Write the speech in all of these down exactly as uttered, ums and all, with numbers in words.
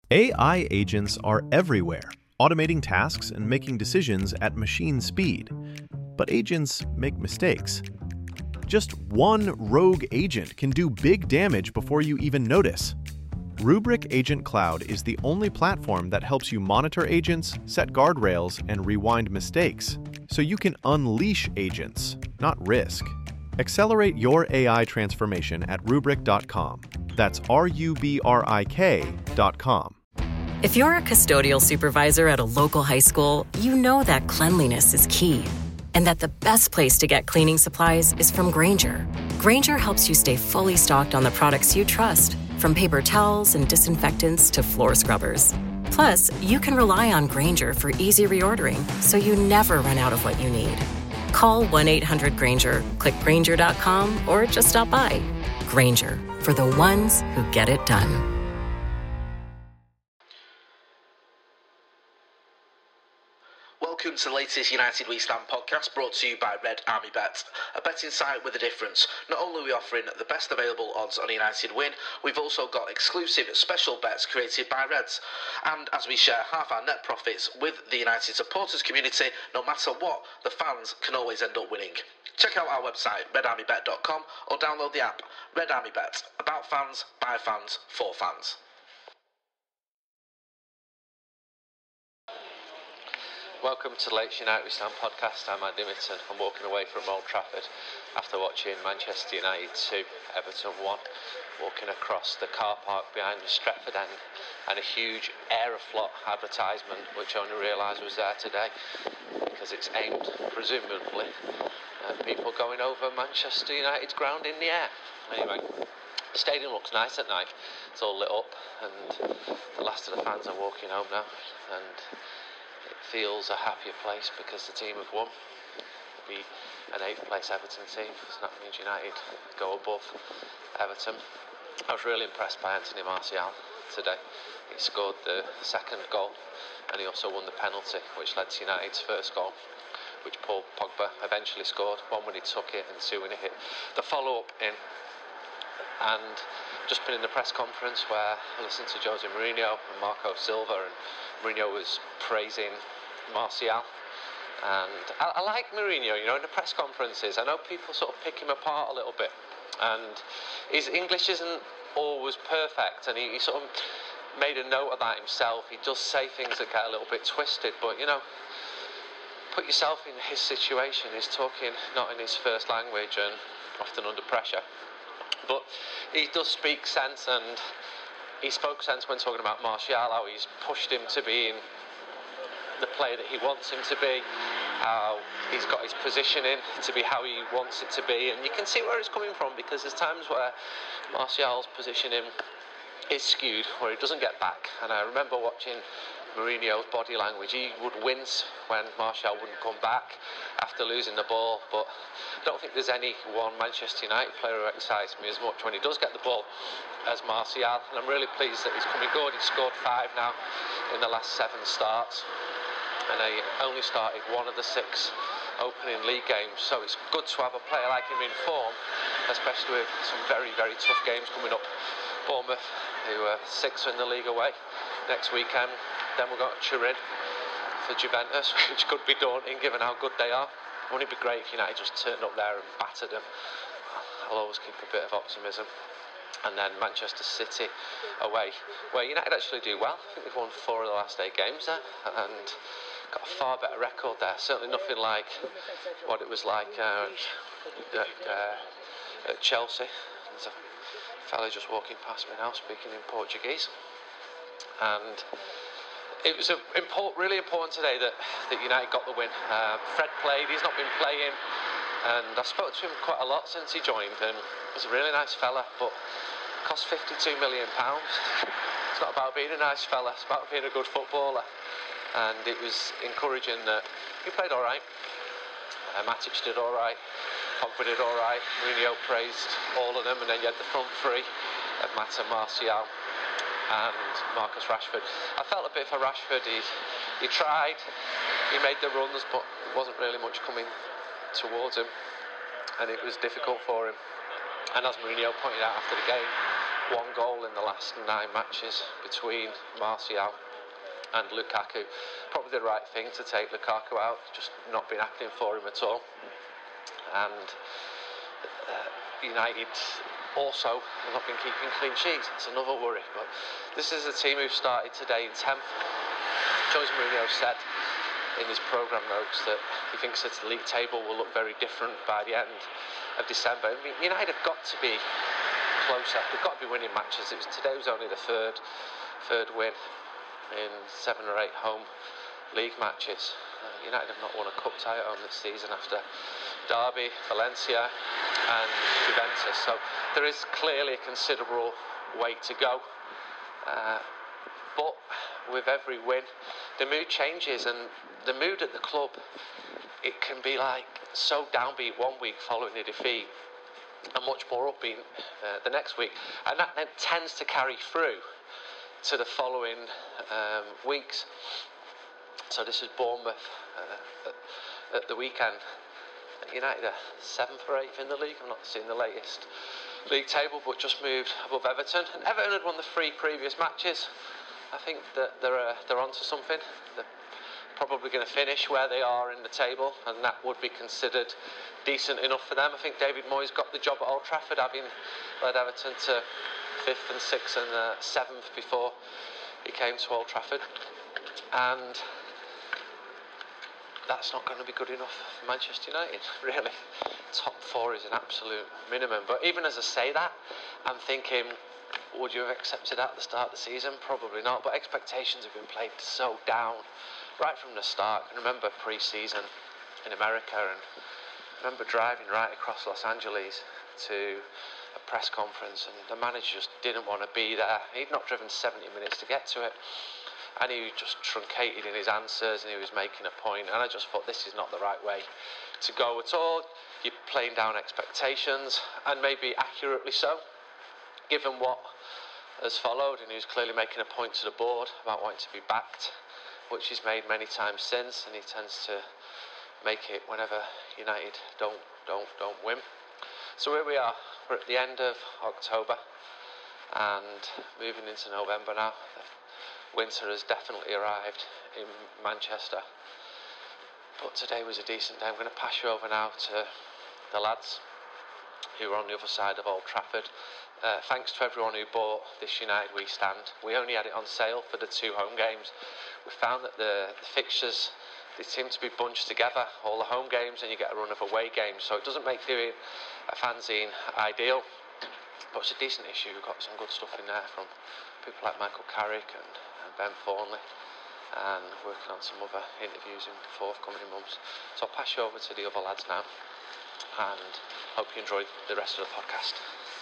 A I agents are everywhere, automating tasks and making decisions at machine speed. But agents make mistakes. Just one rogue agent can do big damage before you even notice. Rubrik Agent Cloud is the only platform that helps you monitor agents, set guardrails, and rewind mistakes, so you can unleash agents, not risk. Accelerate your A I transformation at rubrik dot com. That's R U B R I K dot com. If you're a custodial supervisor at a local high school, you know that cleanliness is key, and that the best place to get cleaning supplies is from Grainger. Grainger helps you stay fully stocked on the products you trust, from paper towels and disinfectants to floor scrubbers. Plus, you can rely on Grainger for easy reordering, so you never run out of what you need. Call one eight hundred Grainger, click Grainger dot com, or just stop by. Grainger, for the ones who get it done. Welcome to the latest United We Stand podcast, brought to you by Red Army Bet, a betting site with a difference. Not only are we offering the best available odds on a United win, we've also got exclusive special bets created by Reds. And as we share half our net profits with the United supporters community, no matter what, the fans can always end up winning. Check out our website, red army bet dot com, or download the app, Red Army Bet, about fans, by fans, for fans. Welcome to the latest United We Stand podcast. I'm Andy Mitton. I'm walking away from Old Trafford after watching Manchester United two, Everton one, walking across the car park behind the Stretford end, and a huge Aeroflot advertisement, which I only realised was there today because it's aimed, presumably, at people going over Manchester United's ground in the air. Anyway, the stadium looks nice at night. It's all lit up, and the last of the fans are walking home now, and it feels a happier place because the team have won. It'll be an eighth place Everton team, so that means United go above Everton. I was really impressed by Anthony Martial today. He scored the second goal, and he also won the penalty, which led to United's first goal, which Paul Pogba eventually scored, one when he took it and two when he hit the follow-up in. And just been in the press conference where I listened to Jose Mourinho and Marco Silva, and Mourinho was praising Martial. And I, I like Mourinho, you know, in the press conferences. I know people sort of pick him apart a little bit, and his English isn't always perfect, and he, he sort of made a note of that himself. He does say things that get a little bit twisted, but, you know, put yourself in his situation. He's talking not in his first language and often under pressure. But he does speak sense, and he spoke sense when talking about Martial, how he's pushed him to being the player that he wants him to be, how he's got his positioning to be how he wants it to be, and you can see where it's coming from, because there's times where Martial's positioning is skewed, where he doesn't get back. And I remember watching Mourinho's body language. He would wince when Martial wouldn't come back after losing the ball, but I don't think there's any one Manchester United player who excites me as much when he does get the ball as Martial, and I'm really pleased that he's coming good. He's scored five now in the last seven starts, and he only started one of the six opening league games, so it's good to have a player like him in form, especially with some very, very tough games coming up. Bournemouth, who are sixth in the league away next weekend. Then we've got Turin for Juventus, which could be daunting given how good they are. Wouldn't it be great if United just turned up there and battered them? I'll always keep a bit of optimism. And then Manchester City away, where United actually do well. I think they've won four of the last eight games there, and got a far better record there. Certainly nothing like what it was like uh, at, uh, at Chelsea. There's a fella just walking past me now speaking in Portuguese. And it was a import, really important today that, that United got the win. Um, Fred played, he's not been playing, and I spoke to him quite a lot since he joined, and he's a really nice fella, but cost fifty-two million pounds. It's not about being a nice fella, it's about being a good footballer. And it was encouraging that he played alright. Uh, Matic did alright, Pogba did alright, Mourinho praised all of them, and then you had the front three of Mata, Martial and Marcus Rashford. I felt a bit for Rashford. He he tried, he made the runs, but there wasn't really much coming towards him, and it was difficult for him. And as Mourinho pointed out after the game, one goal in the last nine matches between Martial and Lukaku. Probably the right thing to take Lukaku out, just not been happening for him at all. And uh, United also have not been keeping clean sheets. It's another worry. But this is a team who started today in tenth. Jose Mourinho said in his programme notes that he thinks that the league table will look very different by the end of December. I mean, United have got to be closer. They've got to be winning matches. It was, today was only the third, third win in seven or eight home league matches. Uh, United have not won a cup tie at home this season after Derby, Valencia and Juventus. So there is clearly a considerable way to go. Uh, but with every win, the mood changes, and the mood at the club, it can be like so downbeat one week following a defeat and much more upbeat uh, the next week. And that then tends to carry through to the following um, weeks. So this is Bournemouth uh, at, at the weekend. United are seventh or eighth in the league. I'm not seeing the latest league table, but just moved above Everton. And Everton had won the three previous matches. I think that they're uh, they're onto something. They're probably going to finish where they are in the table, and that would be considered decent enough for them. I think David Moyes got the job at Old Trafford, having led Everton to fifth and sixth and uh, seventh before he came to Old Trafford, and that's not going to be good enough for Manchester United, really. Top four is an absolute minimum. But even as I say that, I'm thinking, would you have accepted that at the start of the season? Probably not. But expectations have been played so down right from the start. I can remember pre-season in America, and I remember driving right across Los Angeles to a press conference, and the manager just didn't want to be there. He'd not driven seventy minutes to get to it. And he was just truncated in his answers, and he was making a point, and I just thought this is not the right way to go at all. You're playing down expectations, and maybe accurately so, given what has followed, and he was clearly making a point to the board about wanting to be backed, which he's made many times since, and he tends to make it whenever United don't don't don't win. So here we are, we're at the end of October and moving into November now. Winter has definitely arrived in Manchester, but today was a decent day. I'm going to pass you over now to the lads who are on the other side of Old Trafford. Uh, thanks to everyone who bought this United We Stand. We only had it on sale for the two home games. We found that the, the fixtures, they seem to be bunched together, all the home games, and you get a run of away games, so it doesn't make doing a fanzine ideal, but it's a decent issue. We've got some good stuff in there from people like Michael Carrick and Ben Thornley, and working on some other interviews in forthcoming months. So I'll pass you over to the other lads now, and hope you enjoy the rest of the podcast.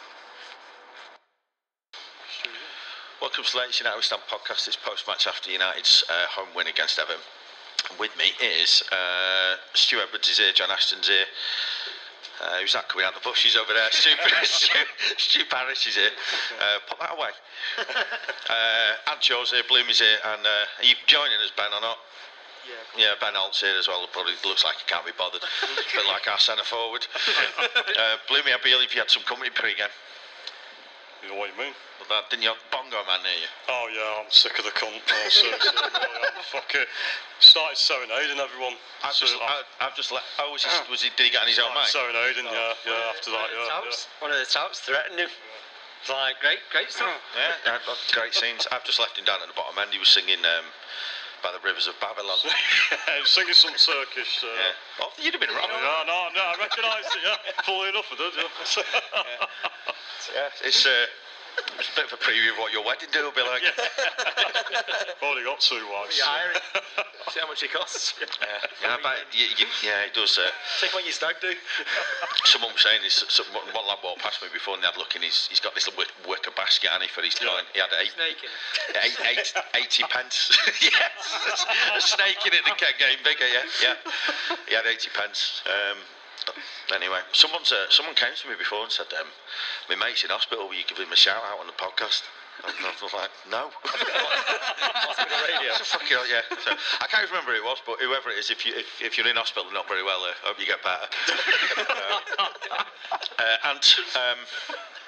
Welcome to the latest United We Stand podcast. It's post-match after United's uh, home win against Everton. With me is uh, Stu Edwards is here, John Ashton's here. Uh, who's that coming out the bushes over there? Stu, Stu, Stu Parrish is here. Uh, put that away. Uh, and Joe's here, Bloom is here, and uh, are you joining us, Ben, or not? Yeah, yeah, Ben Holt's here as well. It probably looks like he can't be bothered. A bit like our centre forward. uh, Bloomy, I believe you had some company pre-game. You know what you mean? Well, that, didn't you have Bongo Man near you? Oh yeah, I'm sick of the cunt. Oh, seriously, I really am. Fuck it. Started serenading everyone. I've just, I, I've just let. Oh, was he, was he? Did he get on his own mate? Serenading, yeah, yeah. After that, yeah, touts, yeah. One of the touts threatened him. It's like great, great stuff. Yeah, yeah, great scenes. I've just left him down at the bottom end. He was singing um, by the rivers of Babylon. Yeah, he was singing some Turkish. Uh, yeah. Oh, you'd have been wrong. No, no, no. I recognised it. Yeah, fully enough, I did. Yeah. yeah. Yeah, it's. Uh, It's a bit of a preview of what your wedding day will be like. Yeah. I've already got two wives. You're hiring. See how much it costs. Yeah, yeah, but you, you, yeah, it does. Uh, Take what your stag do. Someone was saying this. Some, one lad walked past me before, and they had looking. He's he's got this little wicker basket, and he for his yeah. coin. He had eight, snake in it. eight, eight, eighty pence. Yes, a snake in it that kept getting bigger. Yeah, yeah. He had eighty pence. Um, Anyway, someone's uh, someone came to me before and said, um, "My mate's in hospital. Will you give him a shout out on the podcast?" And I was like, "No." Hospital radio. Fucking hell, yeah. So, I can't remember who it was, but whoever it is, if you if, if you're in hospital and not very well, I uh, hope you get better. um, uh, and um,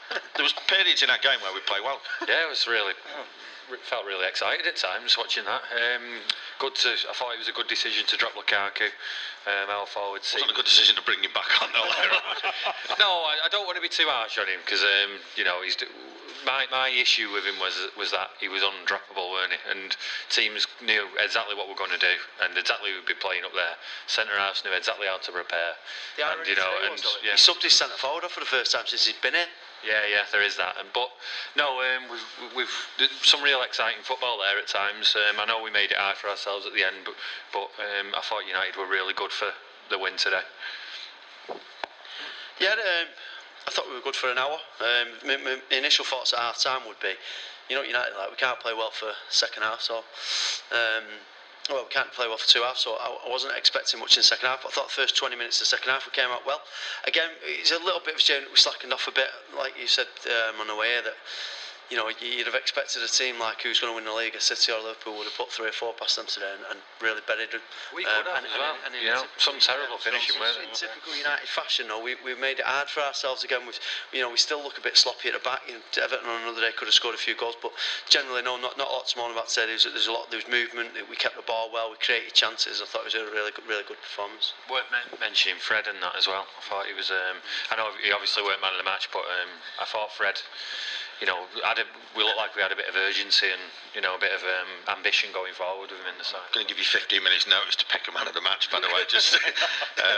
There was periods in that game where we played well. Yeah, it was really felt really excited at times watching that. Um, good to. I thought it was a good decision to drop Lukaku. Um, our forward. It wasn't a good decision to bring him back on, though. No, I, I don't want to be too harsh on him because um, you know he's. My my issue with him was was that he was undroppable, weren't he? And teams knew exactly what we're going to do and exactly who would be playing up there. Centre halves knew exactly how to prepare. Yeah, and you know, and yeah. He subbed his centre forward off for the first time since he's been in. Yeah, yeah, there is that. And but no, um, we've we've did some real exciting football there at times. Um, I know we made it hard for ourselves at the end, but but um, I thought United were really good for the win today. Yeah. Um, I thought we were good for an hour. Um, my, my initial thoughts at half time would be, you know, United, like, we can't play well for second half, so um, well, we can't play well for two halves, so I, I wasn't expecting much in the second half. But I thought the first twenty minutes of the second half we came out well. Again, it's a little bit of a shame that we slackened off a bit, like you said um, on the way here, that you know, you'd have expected a team like who's going to win the league, a City or Liverpool, would have put three or four past them today and, and really buried them. We could um, have and, as well. And, and you know, some terrible finishing. In typical United fashion, though, we we've made it hard for ourselves again. We've, you know, we still look a bit sloppy at the back. You know, Everton on another day could have scored a few goals, but generally, no, not not a lot to moan about today. There's there's a lot. There was movement. We kept the ball well. We created chances. I thought it was a really good, really good performance. Worth mentioning Fred and that as well. I thought he was. Um, I know he obviously weren't man of the match, but um, I thought Fred. You know, had a, we looked like we had a bit of urgency and, you know, a bit of um, ambition going forward with him in the side. I'm going to give you fifteen minutes notice to pick a man of the match, by the way. Just, uh,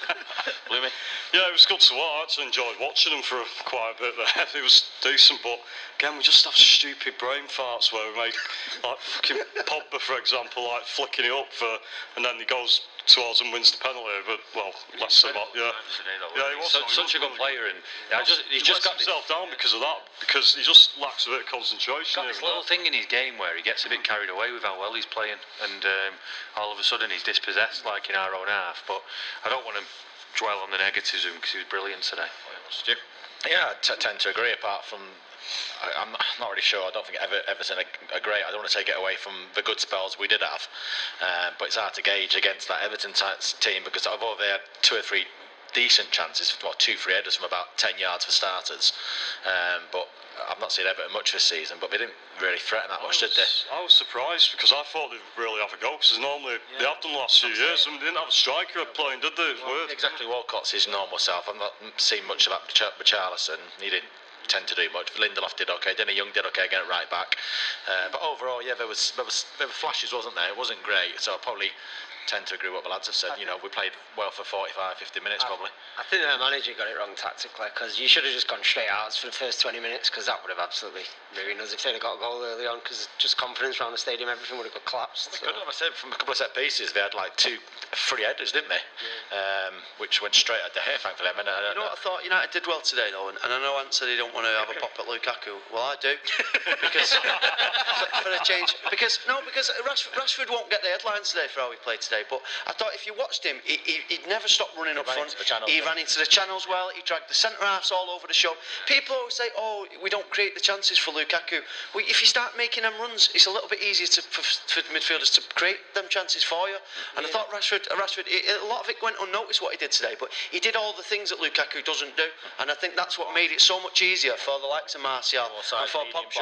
Bloomy. Yeah, it was good to watch. I enjoyed watching him for quite a bit there. It was decent, but again, we just have stupid brain farts where we make, like, fucking Pogba, for example, like flicking it up for, and then he goes towards and wins the penalty. But well, less about yeah. Yeah, he was so, such a good player, and yeah, he just, he's he just got himself down because of that. Because he just lacks a bit of concentration. Got this little thing in his game where he gets a bit carried away with how well he's playing, and um, all of a sudden he's dispossessed, like in our own half. But I don't want to dwell on the negatives because he was brilliant today. Yeah, I t- tend to agree. Apart from, I, I'm not really sure. I don't think Ever- Everton are, are great. I don't want to take it away from the good spells we did have, uh, but it's hard to gauge against that Everton t- team because although they had two or three decent chances, well, two free headers from about ten yards for starters, um, but I've not seen Everton much this season, but they didn't really threaten that much, was, did they? I was surprised because I thought they'd really have a go because normally yeah. they have done the last few years and they didn't have a striker playing, did they? Well, exactly, Walcott's his normal self. I've not seen much about Richarlison. He didn't tend to do much. Lindelof did okay. Denny Young did okay again at right back. Uh, but overall, yeah, there was, there was there were flashes, wasn't there? It wasn't great, so I probably tend to agree with what the lads have said. You know, we played well for forty-five, fifty minutes I, probably. I think the manager got it wrong tactically because you should have just gone straight out for the first twenty minutes because that would have absolutely ruined us if they'd have got a goal early on because just confidence around the stadium, everything would have got collapsed. So. Good, I said from a couple of set pieces, they had like two free headers, didn't they? Yeah. Um, which went straight at De Gea, thankfully. I mean, I you know what I thought? United did well today, though, and, and I know Ant said he don't want to have a pop at Lukaku. Well, I do, because for, for a change. Because no, because Rashford, Rashford won't get the headlines today for how he played today. But I thought if you watched him, he, he, he'd never stop running up front. He ran into the channels well. He dragged the centre halves all over the show. People always say, "Oh, we don't create the chances for Lukaku." Well, if you start making them runs, it's a little bit easier to, for, for midfielders to create them chances for you. And yeah. I thought Rashford, Rashford, it, a lot of it went unnoticed what he did today, but he did all the things that Lukaku doesn't do, and I think that's what made it so much easier for the likes of Martial and for Pogba.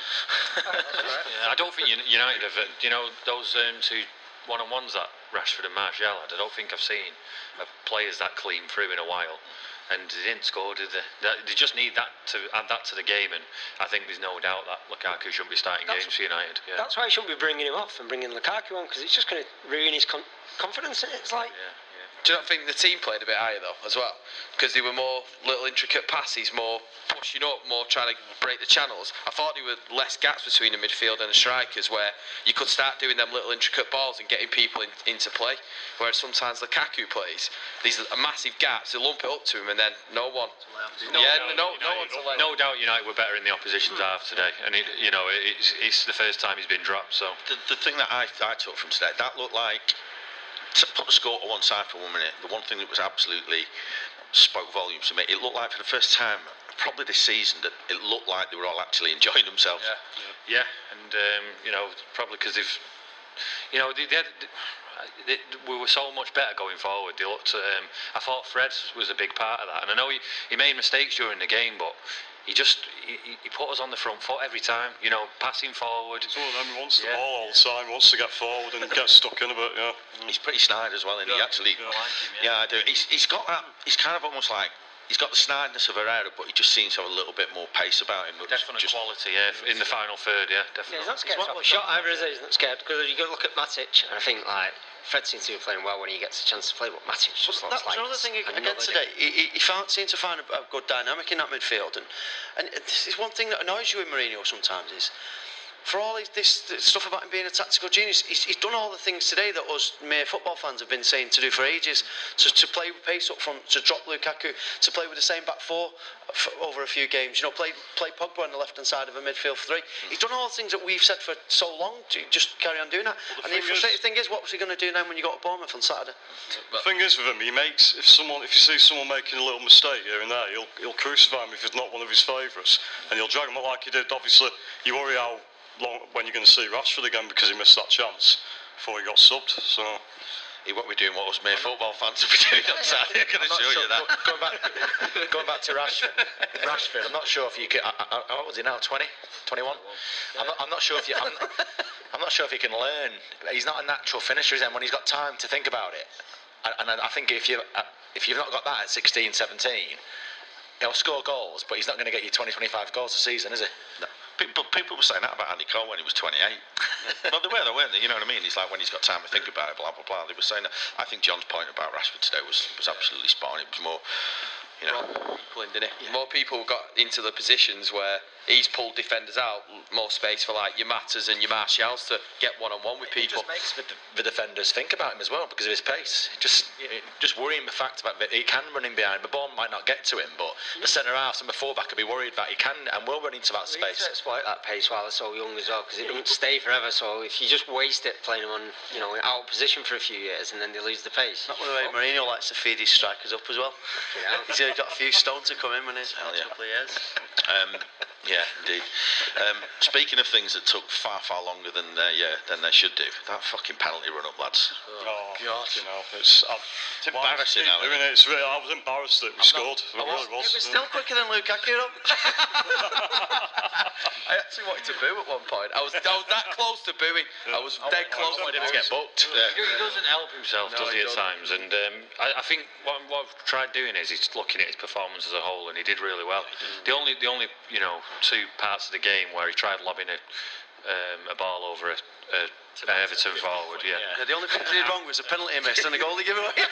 Yeah, I don't think United have, you know, those um, two one-on-ones that Rashford and Martial had, I don't think I've seen of players that clean through in a while. And they didn't score, did they? They just need that to add that to the game, and I think there's no doubt that Lukaku shouldn't be starting that's, games for United. Yeah. That's why he shouldn't be bringing him off and bringing Lukaku on, because it's just going to ruin his con- confidence. It's like. Yeah. Do you not think the team played a bit higher though as well? Because they were more little intricate passes, more pushing up, more trying to break the channels. I thought there were less gaps between the midfield and the strikers where you could start doing them little intricate balls and getting people in, into play. Whereas sometimes Lukaku plays, these are massive gaps, they lump it up to him and then no one. No yeah, doubt no, United, no one to let No doubt United were better in the opposition's mm. half today, and it, you know it's, it's the first time he's been dropped. So the, the thing that I, I took from today, that looked like. To put the score to one side for one minute, the one thing that was absolutely spoke volumes to me, it looked like for the first time, probably this season, that it looked like they were all actually enjoying themselves. Yeah, yeah, and um, you know, probably because they've, you know, they, they, had, they, we were so much better going forward. They looked. Um, I thought Fred was a big part of that, and I know he, he made mistakes during the game, but he just he, he put us on the front foot every time. You know, passing forward. It's one of them. He wants the Yeah. ball all the time. He wants to get forward and get stuck in a bit. Yeah. He's pretty snide as well, and Yeah, he actually. yeah. I like him, Yeah, I do. He's, he's got that. He's kind of almost like he's got the snideness of Herrera, but he just seems to have a little bit more pace about him. Definite just, quality, yeah, in the final third, yeah, Yeah, definitely. he's not scared to have a shot either, is he? He's not scared because you go look at Matic, and I think like Fred seems to be playing well when he gets a chance to play, but Matic just Well, looks that was like another thing another again today. He, he, he found, seemed to find a, a good dynamic in that midfield, and and this is one thing that annoys you with Mourinho sometimes is. For all his, this, this stuff about him being a tactical genius, he's, he's done all the things today that us mere football fans have been saying to do for ages. So to play with pace up front, to drop Lukaku, to play with the same back four for, over a few games. You know, play play Pogba on the left hand side of a midfield three. He's done all the things that we've said for so long. To just carry on doing that. Well, the and the thing frustrating is- thing is, what was he going to do then when you got to Bournemouth on Saturday? The thing is with him, he makes if someone if you see someone making a little mistake here and there, he'll he'll crucify him if it's not one of his favourites, and he'll drag him up like he did. Obviously, you worry how long when you're going to see Rashford again because he missed that chance before he got subbed. So he won't be doing what us mere football fans will be doing on Saturday. I can I'm not assure sure, you that. go- Going back, going back to Rashford, Rashford, I'm not sure if you can. I, I, how old is he now? twenty, twenty-one. I'm not, I'm not sure if you. I'm, I'm not sure if he can learn. He's not a natural finisher, is he? And when he's got time to think about it, and, and I think if you if you've not got that at sixteen, seventeen, he'll score goals, but he's not going to get you twenty, twenty-five goals a season, is he? No. People, people were saying that about Andy Cole when he was twenty-eight. Well, they were, they weren't they? You know what I mean? It's like when he's got time to think about it, blah, blah, blah. They were saying that. I think John's point about Rashford today was, was absolutely spot on. It was more, you know... Equaling, didn't it? Yeah. More people got into the positions where he's pulled defenders out, more space for like your Mattas and your Martials to get one-on-one with It people. just makes the, the defenders think about him as well because of his pace. Just just worrying the fact that he can run in behind. The ball might not get to him, but the centre half and the fullback will be worried that he can and will run into that We need space. to exploit that pace while they're so young as well, because it doesn't stay forever. So if you just waste it playing them on, you know, out of position for a few years and then they lose the pace. Not the way Mourinho likes to feed his strikers up as well. Yeah. He's uh, got a few stone to come in when he's Hell next yeah. couple of years. Um, yeah, indeed. Um, speaking of things that took far, far longer than they, uh, than they should do, that fucking penalty run-up, lads. oh, God, you know, it's, uh, It's embarrassing now, Doing isn't it? It's really, I was embarrassed that we scored. It really was. It was still quicker than Lukaku, though. I actually wanted to boo at one point. I was, I was that close to booing. I was dead close. I wanted him to get booked. He he doesn't help himself, No, does he he, at doesn't. times? And um, I, I think what, what I've tried doing is he's looking at his performance as a whole, and he did really well. The only, the only, you know, two parts of the game where he tried lobbing a, um, a ball over a, a, a Everton forward, yeah. Yeah, the only thing he did wrong was a penalty he missed and a goal he gave away.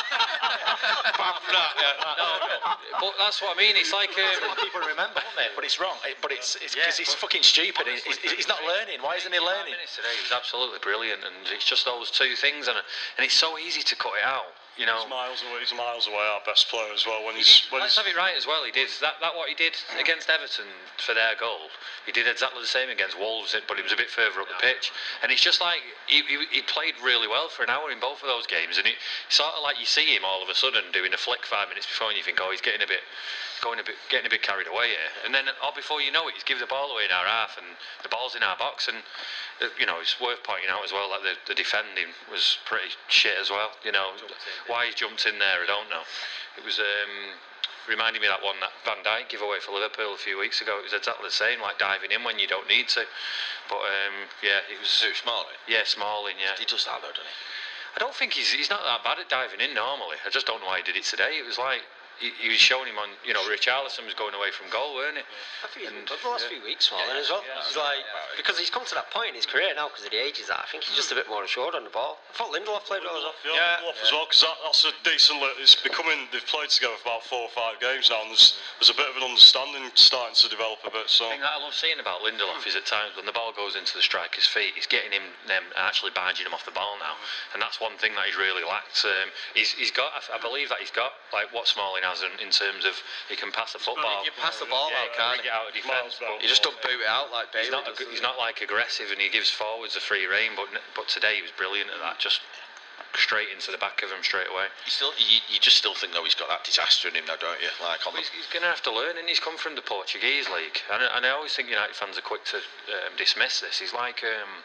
Apart from that, yeah. No, but that's what I mean. It's like That's um, what people remember, don't they? But it's wrong. It- But it's it's because he's fucking stupid. He- He's, he's not learning. Why isn't he learning? minutes today was absolutely brilliant, and it's just those two things, and and it's so easy to cut it out. You know, He's miles away. He's miles away our best player as well. When he's when let's he's, have it right as well. He did that. That what he did against Everton for their goal. He did exactly the same against Wolves, but it was a bit further up the pitch. And it's just like he, he, he played really well for an hour in both of those games. And it sort of like you see him all of a sudden doing a flick five minutes before, and you think, oh, he's getting a bit, going a bit, getting a bit carried away here. And then, oh, before you know it, he's given the ball away in our half, and the ball's in our box. And uh, you know, it's worth pointing out as well that the, the defending was pretty shit as well. You know, why he jumped in there, I don't know. It was um, reminding me of that one that Van Dijk gave away for Liverpool a few weeks ago. It was exactly the same, like diving in when you don't need to. But um, yeah, it was. Who, Smalling? Yeah, Smalling. Yeah. He does that though, doesn't he? I don't think he's he's not that bad at diving in normally. I just don't know why he did it today. It was like he, he was showing him on, you know, Richarlison was going away from goal, weren't it? I think he's And- been good the last yeah. few weeks, Smalling, as well. Yeah. He's like, because he's come to that point in his career now because of the ages that I think he's just a bit more assured on the ball. I thought Lindelof played well as well. Yeah, Lindelof as well, because that, that's a decent. li- It's becoming. They've played together for about four or five games now, and there's there's a bit of an understanding starting to develop a bit. So The thing that I love seeing about Lindelof is at times when the ball goes into the striker's feet, he's getting him them actually barging him off the ball now, and that's one thing that he's really lacked. Um, he's he's got, I, I believe that he's got like what Smalling has in, in terms of he can pass the football. You pass the ball yeah, out, he can't can get out of defence, but You just don't boot it out like Bailey he's not does, ag- does he's he? not like aggressive, and he gives forwards a free rein. But but today he was brilliant at that, just straight into the back of him straight away. You still, you, you just still think though he's got that disaster in him, though, don't you? Like on Well, the, he's, he's going to have to learn, and he's come from the Portuguese league. And, I- and I always think United fans are quick to um, dismiss this. He's like um,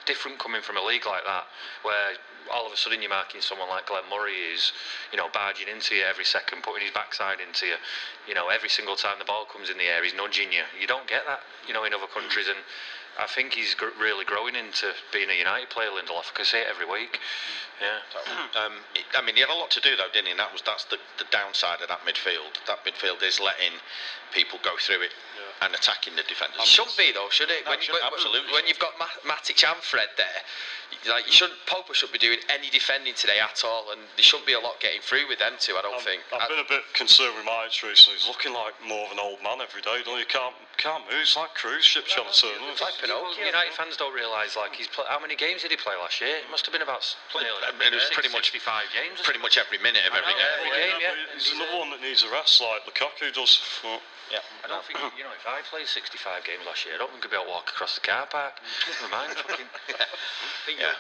different coming from a league like that, where all of a sudden you're marking someone like Glenn Murray who's, you know, barging into you every second, putting his backside into you. You know, every single time the ball comes in the air, he's nudging you. You don't get that, you know, in other countries, and I think he's gr- really growing into being a United player, Lindelof. I can say it every week. Yeah. Um, I mean, he had a lot to do though, didn't he? And that was that's the, the downside of that midfield. That midfield is letting people go through it yeah. and attacking the defenders. It shouldn't be though, should it? No, When, it should, when, absolutely. When you've got Ma- Matic and Fred there, like you shouldn't. Pogba shouldn't be doing any defending today at all, and there shouldn't be a lot getting through with them two. I don't I'm, think. I've I, been a bit concerned with Matic recently. He's looking like more of an old man every day. Don't he? He can't can't move. It's like cruise ship trying to turn. It's like Pinocchio. United fans don't realise, like, he's play, how many games did he play last year? It must have been about nearly, I mean, it was pretty much sixty-five games. Pretty much every minute of every know, game. every Well, game, yeah, yeah. but he's another one that needs a rest, like Lukaku does. Well, Yeah. I don't think, you know, if I played sixty-five games last year, I don't think I'd be able to walk across the car park. Never mind, fucking. Yeah.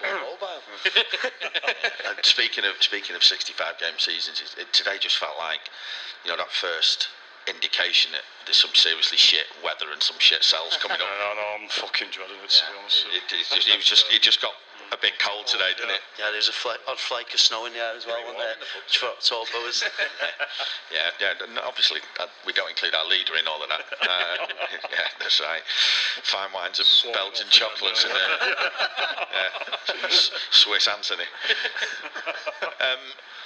And speaking of speaking of sixty-five game seasons, it, it, today just felt like, you know, that first indication that there's some seriously shit weather and some shit cells coming up. no, no, I'm fucking dreading it, to Yeah. be honest. It, it, it, it was just it just got a bit cold today, didn't it? Yeah, there's a fl- odd flake of snow in the air as well, wasn't there? For October was. Yeah, yeah. And obviously, uh, we don't include our leader in all of that. Uh, yeah, that's right. Fine wines and Swan Belgian off, chocolates yeah. and uh, yeah, S- Swiss Anthony. Um,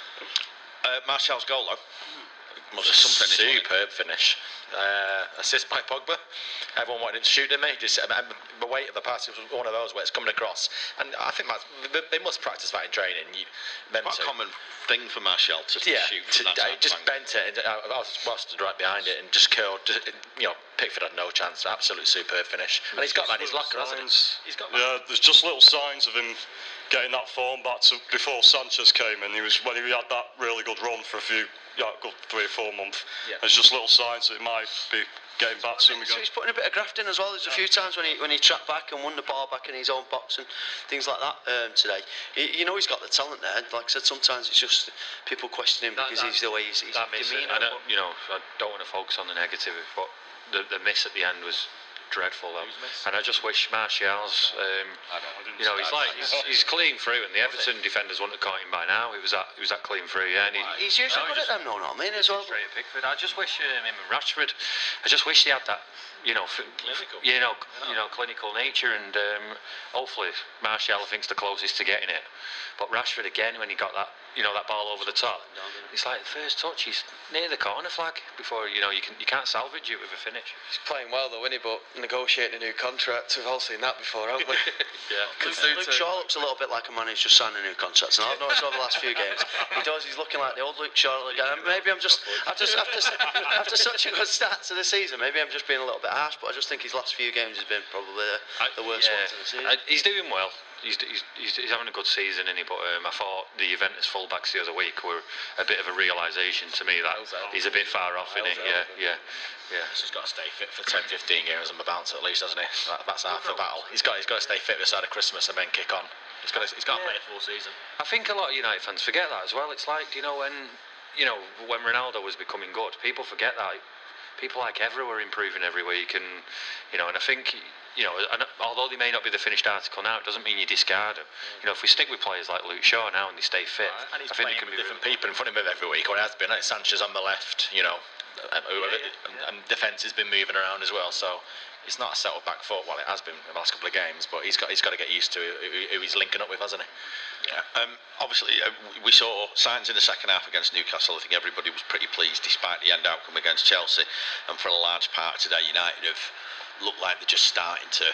uh, Martial's goal, though. Was it something? Superb finish. Uh, assist by Pogba. Everyone wanted him to shoot him. He just, um, the weight of the pass was one of those where it's coming across, and I think that's, they must practice that in training. You, them Quite a two. common thing for Martial to Yeah, shoot to, from that uh, type just of bent it. And, uh, I was, I stood right behind it and just curled. Just, you know, Pickford had no chance. Absolute superb finish, and he's got that in his locker, hasn't he? He's got that. Yeah, there's just little signs of him getting that form back to before Sanchez came in. He was when he had that really good run for a few, yeah, good three or four months. Yeah. There's just little signs that it might be getting back to him So again. he's putting a bit of graft in as well. There's a few times when he when he tracked back and won the ball back in his own box and things like that um, today. He, you know he's got the talent there. Like I said, sometimes it's just people question him That- because that- he's the way he's, he's That miss, demeanour. I don't, you know, I don't want to focus on the negative, but the the miss at the end was dreadful, though. And I just wish Martial's, um, you know, he's like he's, he's clean through, and the Everton defenders wouldn't have caught him by now. He was that he was that clean through, yeah. And he, He's usually no, good he at them, no, not I mean as well. Straight at Pickford. I just wish um, him and Rashford. I just wish they had that, you know, f- Clinical. you know, you know, clinical nature, and um, hopefully Martial I think's the closest to getting it. But Rashford again, when he got that, you know, that ball over the top, it's like the first touch, he's near the corner flag before, you know, you can you can't salvage it with a finish. He's playing well though, isn't he? But negotiating a new contract, we've all seen that before, haven't we? Yeah. Luke, Luke Shaw looks a little bit like a man who's just signed a new contract, and I've noticed over the last few games he does. He's looking like the old Luke Shaw again. Maybe I'm just after after after such a good start to the season. Maybe I'm just being a little bit harsh, but I just think his last few games has been probably the, the worst yeah. ones of the season. I, he's doing well. He's, he's, he's, he's having a good season, isn't he? But um, I thought the Juventus fullbacks the other week were a bit of a realisation to me that he's a bit far off, isn't he? Yeah, yeah, yeah. He's got to stay fit for ten, fifteen games on the bounce at least, hasn't he? That, that's half the battle. He's got he's got to stay fit this side of Christmas and then kick on. He's got to, he's got to play a full season. I think a lot of United fans forget that as well. It's like, you know, when you know when Ronaldo was becoming good, people forget that. People like Evra were improving every week, and you know, and I think. You know, and although they may not be the finished article now, it doesn't mean you discard them. You know, if we stick with players like Luke Shaw now and they stay fit, And he's I think playing they can with be different really people in front of him every week, or he has been. Like Sanchez on the left, you know, um, whoever, and, and defence has been moving around as well. So it's not a settled back foot. Well, it has been in the last couple of games, but he's got he's got to get used to who, who he's linking up with, hasn't he? Yeah. Um, obviously, uh, we saw signs in the second half against Newcastle. I think everybody was pretty pleased despite the end outcome against Chelsea. And for a large part of today, United have looked like they're just starting to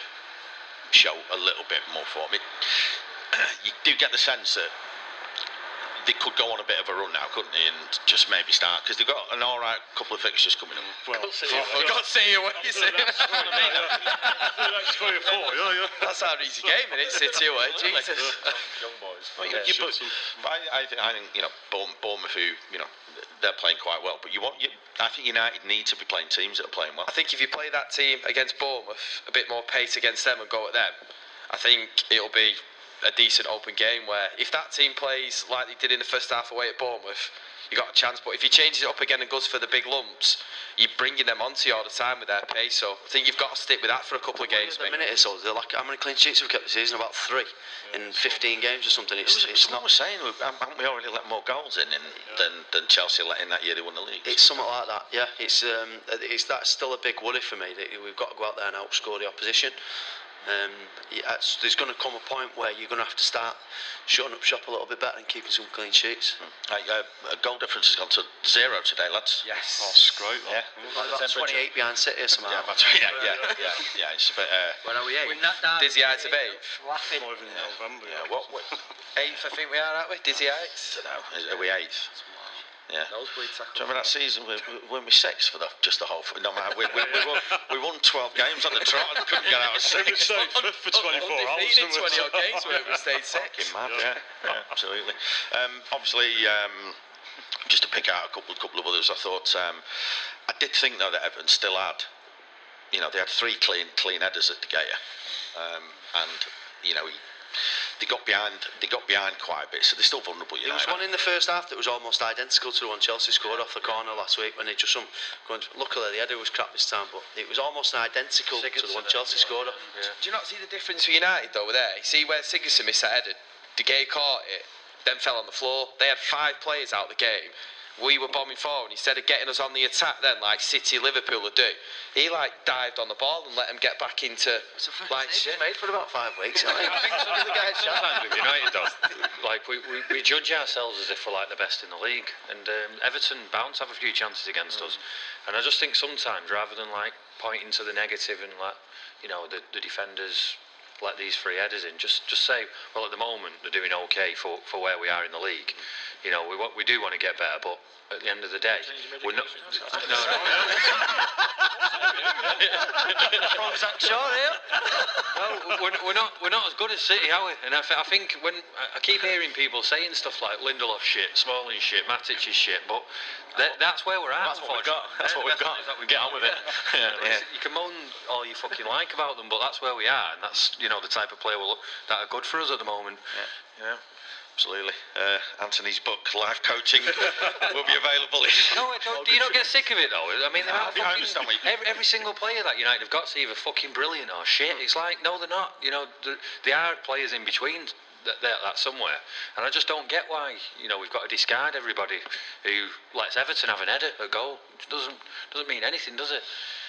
show a little bit more form. It, you do get the sense that they could go on a bit of a run now, couldn't they, and just maybe start, because they've got an alright couple of fixtures coming up. Well, I've got to see you what you say. next three or four, yeah, yeah. That's our easy game, and it's City away. Jesus. Young boys. Well, you, you, but, but I, I, think, I think you know Bournemouth, Bournemouth, who you know they're playing quite well. But you want, you, I think United need to be playing teams that are playing well. I think if you play that team against Bournemouth, a bit more pace against them and go at them, I think it'll be a decent open game where if that team plays like they did in the first half away at Bournemouth, you got a chance. But if he changes it up again and goes for the big lumps, you're bringing them onto you all the time with their pace. So I think you've got to stick with that for a couple of games. A minute or so, they're like, how many clean sheets have we kept this season? About three in fifteen games or something. It's, It was, it's someone not. was saying, haven't we already let more goals in, in than, than Chelsea let in that year they won the league? It's something like that, yeah. It's um, it's that's still a big worry for me. That we've got to go out there and outscore the opposition. Um, yeah, it's, there's going to come a point where you're going to have to start shutting up shop a little bit better and keeping some clean sheets. Mm. Right, uh, goal difference has gone to zero today, lads. Yes. Oh, it's great. Yeah. Like about twenty-eight behind City or something. Yeah, like about that. yeah, yeah, yeah, yeah. It's a bit. Uh, When are we eighth? We're not down. Dizzy eighth of eighth. Laughing. Not even in November. yeah, what? what Eighth, I think we are, aren't we? Dizzy eighth. I don't know. Is, are we eighth? Yeah. Nosebleed tackle. Do you remember that season we, we, when we sixth for the just the whole? No matter. We, we, we, won, we won twelve games on the trot and couldn't get out of We six. stayed fifth for twenty-four hours. Undefeated didn't we? twenty odd games where we stayed Fucking sixth. mad, yeah, yeah, absolutely. Um, obviously, um, just to pick out a couple, couple of others, I thought um, I did think though that Everton still had, you know, they had three clean, clean headers at De Gea, um, and you know, he, they got behind, they got behind quite a bit, so they're still vulnerable. There was one in the first half that was almost identical to the one Chelsea scored off the corner last week when they just some. Going to, luckily, the header was crap this time, but it was almost identical to the one Chelsea scored off. Yeah. Do you not see the difference for United though? There, you see where Sigurdsson missed that header, De Gea caught it, then fell on the floor. They had five players out the game. We were bombing forward. Instead of getting us on the attack, then like City, Liverpool would do, he like dived on the ball and let them get back into like shit. Made for about five weeks. I think. I think sometimes with United though, like we, we, we judge ourselves as if we're like the best in the league, and um, Everton bound to have a few chances against mm. us, and I just think sometimes rather than like pointing to the negative and like, you know, the, the defenders let these three headers in, just just say, well, at the moment they're doing okay for, for where we are in the league. You know, we want, we do want to get better, but at the end of the day, we're not. No, no. No, we're, we're not. We're not as good as City, are we? And I, I think when I keep hearing people saying stuff like Lindelof shit, Smalling shit, Matic is shit, but that, that's where we're at. That's what we've got. That's what we've got. We Get on with it. Yeah, yeah. You can moan all you fucking like about them, but that's where we are, and that's, you know, the type of player we'll, that are good for us at the moment. Yeah. Yeah. Absolutely. Uh, Anthony's book, Life Coaching, will be available. No, don't, do you not get sick of it though? I mean, Yeah, fucking, I understand what you- every, every single player that United have got is either fucking brilliant or shit. It's like, no, they're not. You know, there are players in between that, that, that somewhere, and I just don't get why. You know, we've got to discard everybody who lets Everton have an header, a goal. It doesn't doesn't mean anything, does it?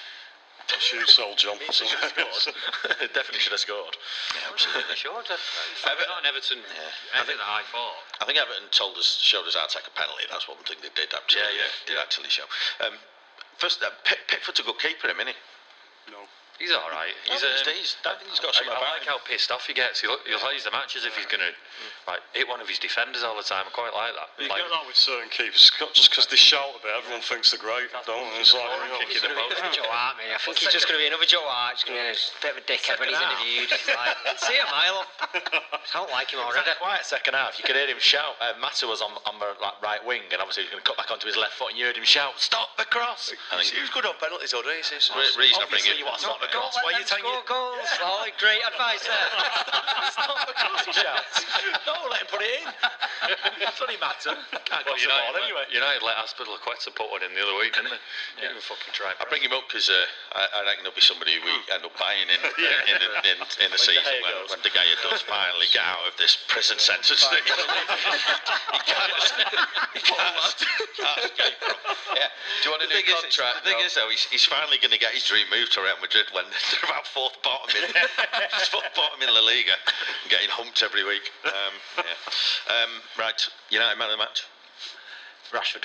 Should have sold jumpers. Definitely should have scored. Yeah, absolutely sure. Ever, not an Everton. Yeah. I think that I thought. I think Everton told us, showed us how to take a penalty. That's one thing they did actually. Yeah, yeah, did yeah. actually show. Um, first, uh, Pick, Pickford's a good keeper, him, isn't he? No. He's all right. He's, I um, think he's, I think he's got I, some I about like him. how pissed off he gets. He, look, he plays the match as if he's going to like hit one of his defenders all the time. I quite like that. You Like, get that with certain keepers, just because they shout a bit, everyone thinks they're great, don't they? It's like, you know, kicking the post. Joe Hart, mate. I think he's just going to be another Joe Hart. He's going to be a bit of a dickhead when he's interviewed. It's like, see a mile off. I don't like him already. Quiet second half. You could hear him shout. Uh, Mata was on on the like, right wing, and obviously he was going to cut back onto his left foot, and you heard him shout, "Stop the cross!" I think He was good on penalties, though, didn't he? He says- the reason I bring Obviously, it. you want to stop the Don't cross. let Why are them you telling score you? goals. Oh, great advice there. Stop the cross, he shouts. No, let him put it in. It's only Mata. Can't well, cross the ball United, anyway. United let Aspilicueta put one in the other week, didn't they? Didn't even fucking try. I bring him up because uh, I, I reckon the'll be somebody we end up buying in in, in, in, in the season Gea when, goes. when De Gea does finally get out of this prison sentence. He can't, he can't, he can't escape from. Yeah. Do you want a The new thing is, contract? the thing No. is though, he's, he's finally going to get his dream move to Real Madrid when they're about fourth bottom in fourth bottom in La Liga, getting humped every week. Um, yeah. um, right, United man of the match. Rashford.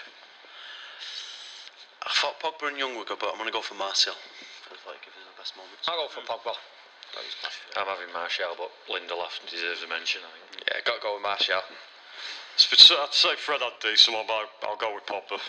I thought Pogba and Young were good, but I'm going to go for Martial. Feels like giving him the best moments. I'll go for Pogba. I'm having Martial, but Lindelof deserves a mention, I think. Yeah, got to go with Martial. I'd say Fred had decent one, but I'll go with Pogba.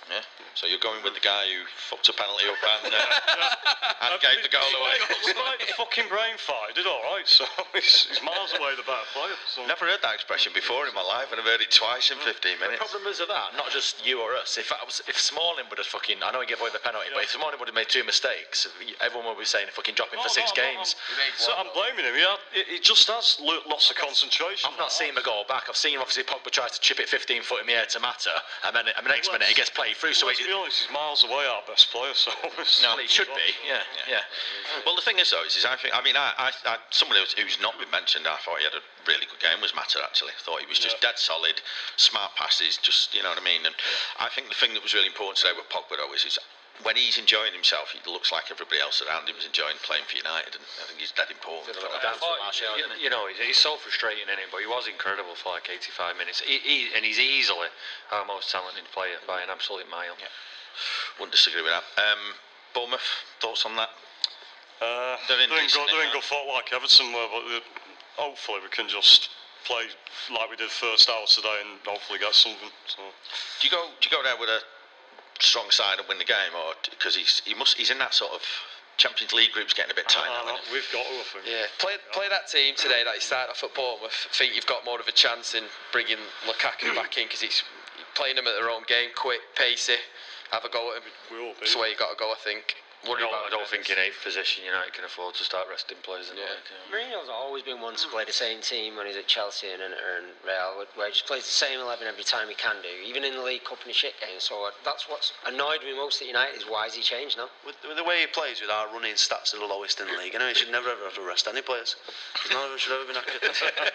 Yeah. So you're going with the guy who fucked a penalty up and, uh, and gave the goal away. Despite the fucking brain fight, he did all right. So he's, he's miles away the better player. So. Never heard that expression before in my life, and I've heard it twice in fifteen minutes. The problem is with that, not just you or us. If that was, if Smalling would have fucking, I know he gave away the penalty, yeah. but if Smalling would have made two mistakes, everyone would be saying fucking drop him no, for six no, games. No, I'm, so I'm blaming him. He, had, he just has lost the concentration. I've not seen him go back. I've seen obviously Pogba tries to chip it fifteen foot in the air to Mata, and then I mean, next minute he gets played through. So let's he, be honest, he's miles away our best player. So no, he should be. Yeah, yeah, yeah. Well, the thing is though, is, is I think I mean I, I, I somebody who's, who's not been mentioned, I thought he had a really good game was Mata actually. I thought he was just yeah. dead solid, smart passes, just you know what I mean. And yeah. I think the thing that was really important today with Pogba though is, is when he's enjoying himself, he looks like everybody else around him is enjoying playing for United, and I think he's dead important. For that. I thought, you, you know, he's so frustrating in it, but he was incredible for like eighty-five minutes. He, he, and he's easily our most talented player by an absolute mile. Yeah. Wouldn't disagree with that. Um, Bournemouth, thoughts on that? Uh, they're in, they're in good, they're in good foot like Everton were, but hopefully we can just play like we did first hour today and hopefully get something. So. Do you go? Do you go there with a strong side and win the game, or because he's he must he's in that sort of Champions League group's getting a bit tight now. We've got to, I think. Yeah, play play that team today that he started off at Bournemouth. I think you've got more of a chance in bringing Lukaku back in because he's playing them at their own game, quick, pacey. Have a go at him. That's the way you got to go, I think. I don't, I don't think in eighth position United can afford to start resting players. In yeah. yeah. Mourinho's always been one to play the same team when he's at Chelsea and, and Real, where he just plays the same eleven every time he can do, even in the League Cup and the shit games. So uh, that's what's annoyed me most at United is why has he changed now? With, with the way he plays, with our running stats are the lowest in the league, anyway, he should never ever have to rest any players. None of them should ever be knackered.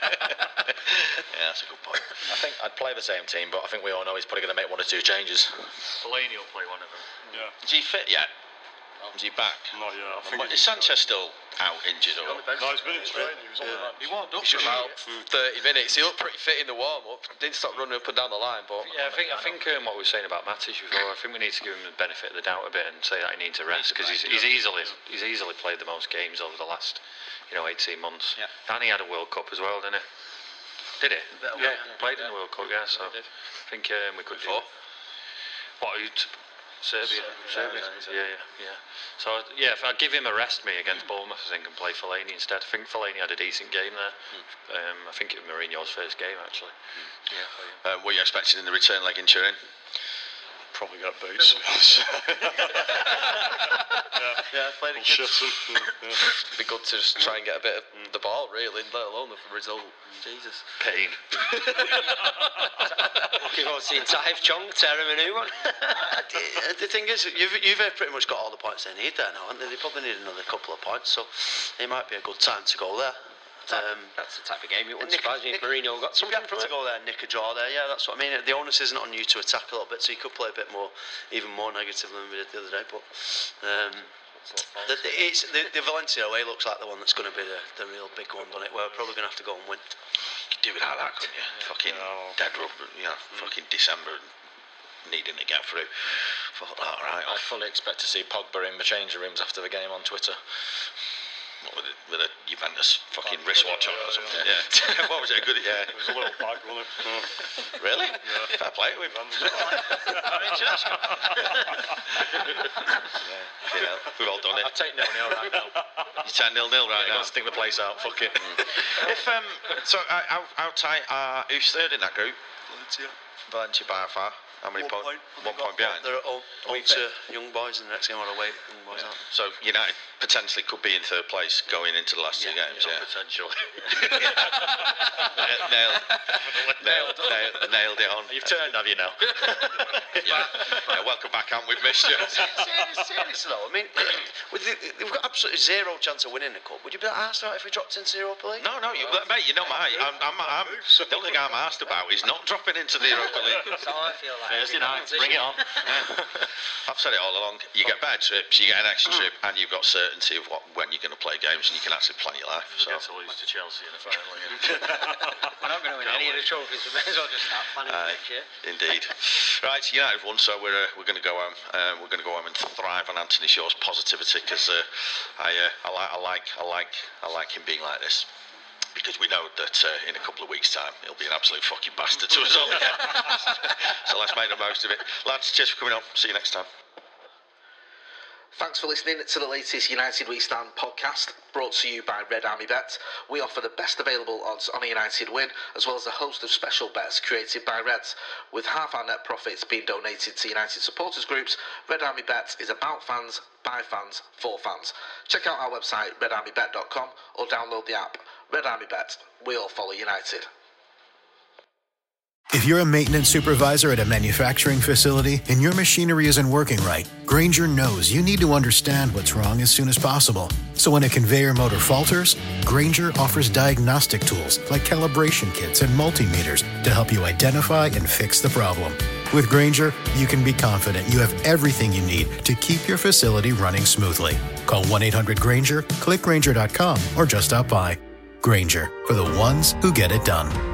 Yeah, that's a good point. I think I'd play the same team, but I think we all know he's probably going to make one or two changes. Fellaini will play one of them. Yeah. Is he fit yet? Is he back? Not yet. I think is Sanchez still out injured? Or? No, he's been in training. He was on yeah. the He warmed up for about thirty minutes. He looked pretty fit in the warm-up. Didn't stop running up and down the line. But yeah, I think I think um, what we were saying about Matic before. I think we need to give him the benefit of the doubt a bit and say that he needs to rest because he's, he's easily he's easily played the most games over the last you know eighteen months. Yeah. And he had a World Cup as well, didn't he? Did he? Yeah, yeah, yeah. Played in the World Cup. Yeah, so I think um, we could do. What? Are you t- Serbia, Serbia, yeah, yeah, yeah. So yeah, if I give him a rest, me against Bournemouth, I think, and play Fellaini instead. I think Fellaini had a decent game there. Mm. Um, I think it was Mourinho's first game actually. Mm. Yeah. Uh, what are you expecting in the return leg in Turin? Probably got beat. yeah, yeah, play the kids. Yeah, yeah. It'd be good to just try and get a bit of the ball, really, let alone the result. Jesus. Pain. Looking forward to seeing Taif Chong tear him a new one. The thing is, you've, you've pretty much got all the points they need there now, haven't they? They probably need another couple of points, so it might be a good time to go there. Um, that's the type of game it wouldn't surprise me if Mourinho got something from to it. go there and nick a draw there, yeah, that's what I mean. The onus isn't on you to attack a little bit, so you could play a bit more, even more negative than we did the other day. But um, the, the, it's, the, the Valencia away looks like the one that's going to be the, the real big one, doesn't it? We're probably going to have to go and win. You could do without that, couldn't you? Yeah. Fucking no. dead rubber, you know, mm. fucking December needing to get through. Thought, all right. I fully expect to see Pogba in the changing rooms after the game on Twitter. What, with, a, with a Juventus fucking oh, wristwatch on or something? Yeah. yeah. What was it? A good? Yeah. It was a little bag, wasn't it? Yeah. Really? Yeah. Fair play to him. yeah. yeah. We've all done it. I'll take nil nil right now. You take nil nil right yeah, now. Let's think the place out. Fuck it. If um, so uh, how how tight are who's third in that group? Valencia. Valencia by far. How many points? Point, one point behind. They're at home. Home to young boys, and the next game are away. Young boys yeah. So United potentially could be in third place going into the last yeah, two games. Yeah, yeah. Potentially. nailed, nailed, nailed, nailed it on. You've turned, have you now? yeah. yeah. Welcome back, haven't we? Missed you. Seriously, seriously though. I mean, with the, we've got absolutely zero chance of winning the cup. Would you be that arsed about if we dropped into the Europa League? No, no, you, oh, mate. You know my. I'm, I'm, I'm, the only thing I'm asked about is not dropping into the Europa League. That's how I feel like. Thursday night, bring it on. Yeah. I've said it all along. You get better trips, you get an extra trip, and you've got certainty of what when you're going to play games, and you can actually plan your life. So. You get to lose to Chelsea in the final. We're not going to win any of the trophies. We may as well just start planning uh, next year. Indeed. Right, United won, so we're uh, we're going to go home. Um, we're going to go home and thrive on Anthony Shaw's positivity because uh, I uh, I like I like I like I like him being like this. because we know that uh, in a couple of weeks' time he'll be an absolute fucking bastard to us all again. So let's make the most of it. Lads, cheers for coming on. See you next time. Thanks for listening to the latest United We Stand podcast, brought to you by Red Army Bet. We offer the best available odds on a United win, as well as a host of special bets created by Reds. With half our net profits being donated to United supporters groups, Red Army Bet is about fans, by fans, for fans. Check out our website, red army bet dot com, or download the app. Red Army Bet. We all follow United. If you're a maintenance supervisor at a manufacturing facility and your machinery isn't working right, Grainger knows you need to understand what's wrong as soon as possible. So when a conveyor motor falters, Grainger offers diagnostic tools like calibration kits and multimeters to help you identify and fix the problem. With Grainger, you can be confident you have everything you need to keep your facility running smoothly. Call one eight hundred Grainger, click Grainger dot com, or just stop by. Grainger, for the ones who get it done.